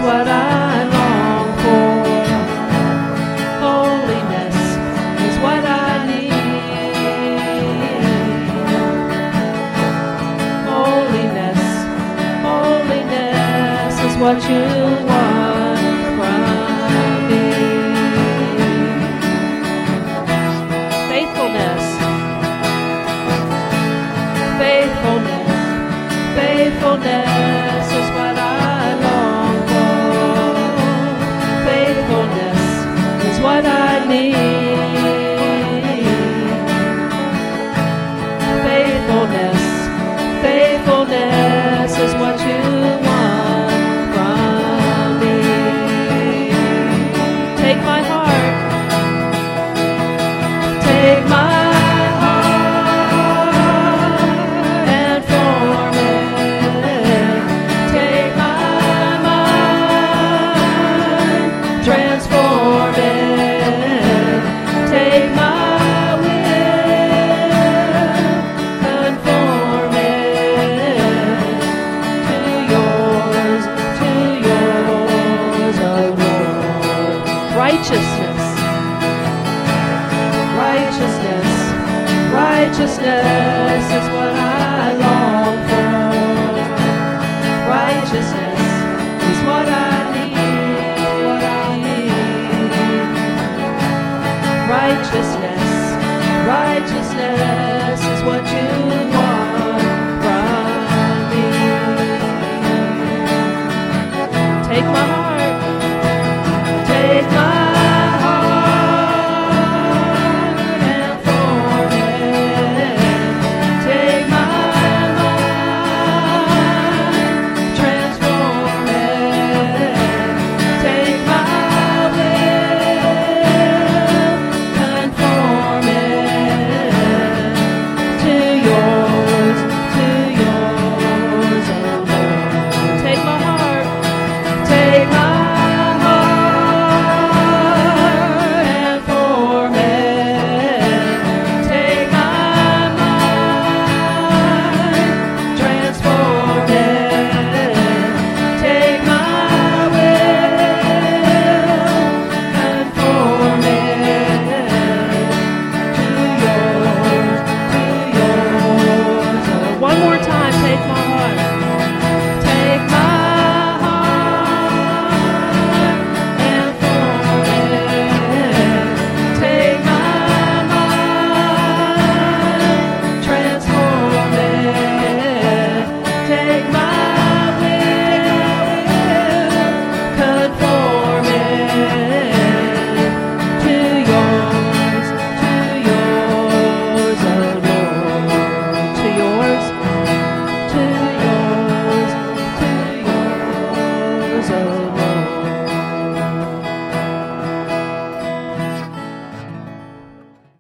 what I long for. Holiness is what I need. Holiness, holiness is what you want from me. Faithfulness, faithfulness, faithfulness is what I long for. Faithfulness is what I need. Faithfulness, faithfulness is what you want from me. Take my heart, take my transform it. Take my will, conform it to yours, oh Lord. Righteousness, righteousness, righteousness is what I long for. Righteousness is what I righteousness, righteousness